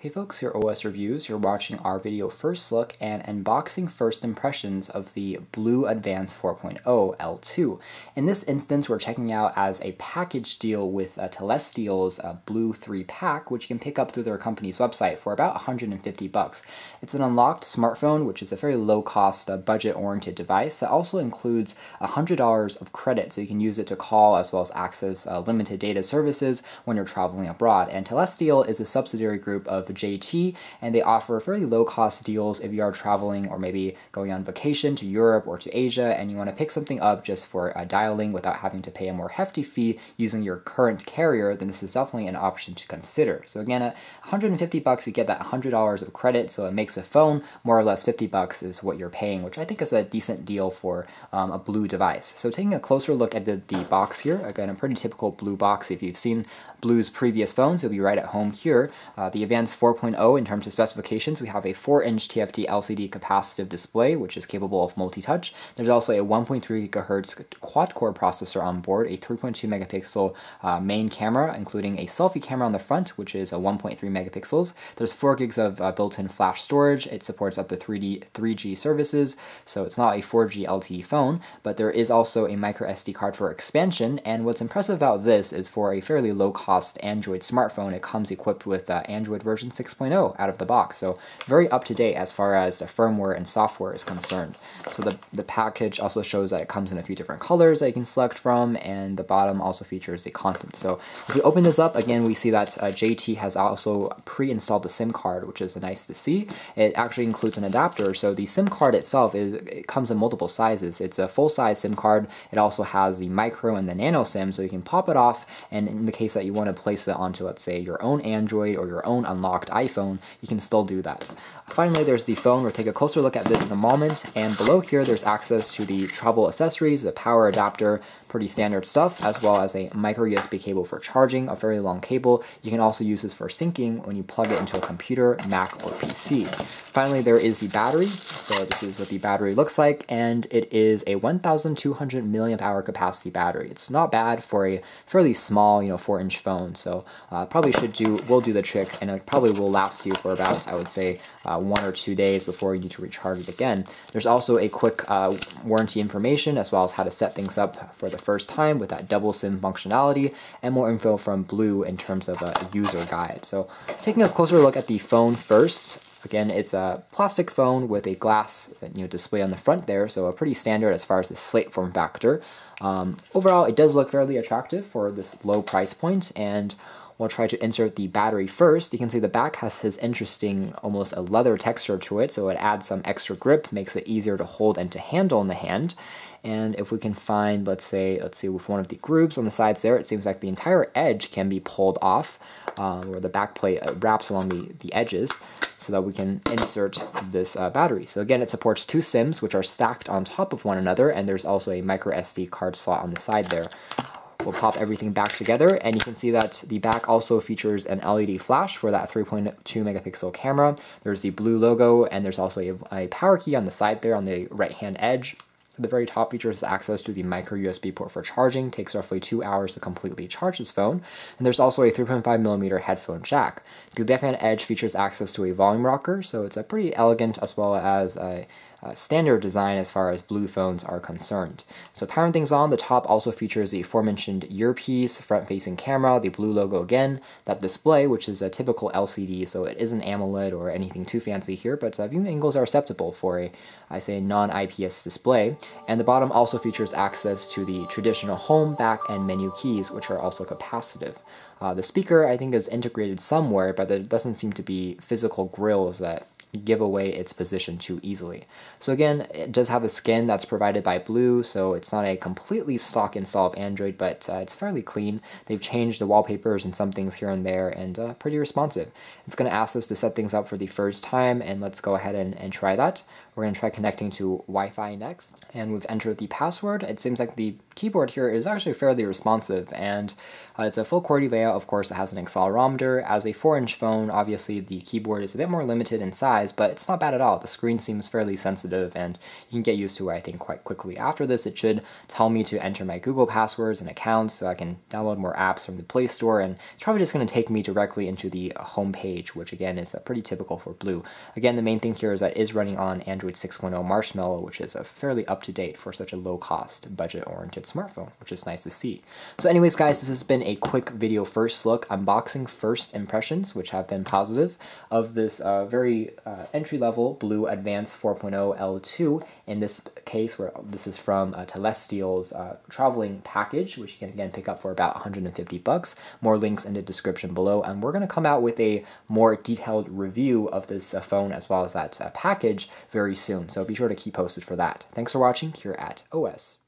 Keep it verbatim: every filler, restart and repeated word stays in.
Hey folks, here O S Reviews. You're watching our video first look and unboxing first impressions of the Blue Advance four point oh L two. In this instance, we're checking out as a package deal with uh, Telestial's uh, Blue three pack, which you can pick up through their company's website for about one hundred fifty bucks. It's an unlocked smartphone, which is a very low-cost, uh, budget-oriented device that also includes one hundred dollars of credit, so you can use it to call as well as access uh, limited data services when you're traveling abroad. And Telestial is a subsidiary group of J T, and they offer fairly low-cost deals if you are traveling or maybe going on vacation to Europe or to Asia and you want to pick something up just for uh, dialing without having to pay a more hefty fee using your current carrier. Then this is definitely an option to consider. So again, at one hundred fifty bucks, you get that one hundred dollars of credit, so it makes a phone more or less fifty bucks is what you're paying, which I think is a decent deal for um, a Blue device. So taking a closer look at the, the box here, again, a pretty typical Blue box. If you've seen Blue's previous phones, you'll be right at home here. Uh, the Advance four point oh, in terms of specifications, we have a four inch T F T L C D capacitive display, which is capable of multi-touch. There's also a one point three gigahertz quad-core processor on board, a three point two megapixel uh, main camera, including a selfie camera on the front, which is a one point three megapixels. There's four gigs of uh, built-in flash storage. It supports up to three D, three G services, so it's not a four G L T E phone, but there is also a micro S D card for expansion. And what's impressive about this is for a fairly low-cost Android smartphone, it comes equipped with uh, Android version six point oh out of the box, so very up-to-date as far as the firmware and software is concerned. So the, the package also shows that it comes in a few different colors that you can select from, and the bottom also features the content. So if we open this up, again, we see that uh, J T has also pre-installed the SIM card, which is nice to see. It actually includes an adapter, so the SIM card itself is it comes in multiple sizes. It's a full-size SIM card. It also has the micro and the nano SIM, so you can pop it off, and in the case that you want to place it onto, let's say, your own Android or your own unlocked iPhone, you can still do that. Finally, there's the phone. We'll take a closer look at this in a moment, and below here there's access to the travel accessories, the power adapter, pretty standard stuff, as well as a micro U S B cable for charging, a very long cable. You can also use this for syncing when you plug it into a computer, Mac, or P C. Finally, there is the battery. So this is what the battery looks like, and it is a one thousand two hundred milliamp hour capacity battery. It's not bad for a fairly small, you know, four inch phone, so uh, probably should do, will do the trick, and it probably will last you for about, I would say, uh, one or two days before you need to recharge it again. There's also a quick uh, warranty information, as well as how to set things up for the first time with that double SIM functionality, and more info from Blue in terms of a user guide. So taking a closer look at the phone first. Again, it's a plastic phone with a glass, you know, display on the front there, so a pretty standard as far as the slate form factor. Um, overall, it does look fairly attractive for this low price point, and we'll try to insert the battery first. You can see the back has this interesting, almost a leather texture to it, so it adds some extra grip, makes it easier to hold and to handle in the hand. And if we can find, let's say, let's see, with one of the grooves on the sides there, it seems like the entire edge can be pulled off, um, where the back plate wraps along the, the edges, so that we can insert this uh, battery. So again, it supports two SIMs, which are stacked on top of one another, and there's also a micro S D card slot on the side there. We'll pop everything back together, and you can see that the back also features an L E D flash for that three point two megapixel camera. There's the Blue logo, and there's also a, a power key on the side there on the right-hand edge. The very top features access to the micro U S B port for charging. Takes roughly two hours to completely charge this phone. And there's also a three point five millimeter headphone jack. The left-hand edge features access to a volume rocker, so it's a pretty elegant as well as a Uh, standard design as far as Blue phones are concerned. So powering things on, the top also features the aforementioned earpiece, front-facing camera, the Blue logo again, that display, which is a typical L C D, so it isn't AMOLED or anything too fancy here, but uh, viewing angles are acceptable for a, I say, non-I P S display. And the bottom also features access to the traditional home, back, and menu keys, which are also capacitive. Uh, the speaker, I think, is integrated somewhere, but there doesn't seem to be physical grills that give away its position too easily. So again, it does have a skin that's provided by Blue, so it's not a completely stock install of Android, but uh, it's fairly clean. They've changed the wallpapers and some things here and there, and uh, pretty responsive. It's going to ask us to set things up for the first time, and let's go ahead and, and try that. We're going to try connecting to Wi-Fi next, and we've entered the password. It seems like the keyboard here is actually fairly responsive, and uh, it's a full QWERTY layout. Of course, it has an accelerometer. As a four inch phone, obviously the keyboard is a bit more limited in size, size, but it's not bad at all. The screen seems fairly sensitive, and you can get used to it, I think, quite quickly. After this, it should tell me to enter my Google passwords and accounts so I can download more apps from the Play Store, and it's probably just going to take me directly into the home page, which again is pretty typical for Blue. Again, the main thing here is that it is running on Android six point oh Marshmallow, which is a fairly up-to-date for such a low-cost, budget-oriented smartphone, which is nice to see. So anyways, guys, this has been a quick video first look, unboxing first impressions, which have been positive, of this uh, very uh, entry-level Blue Advanced four point oh L two. In this case, where this is from uh, Telestial's uh, traveling package, which you can again pick up for about one hundred fifty bucks. More links in the description below, and we're going to come out with a more detailed review of this uh, phone as well as that uh, package very soon. So be sure to keep posted for that. Thanks for watching here at O S.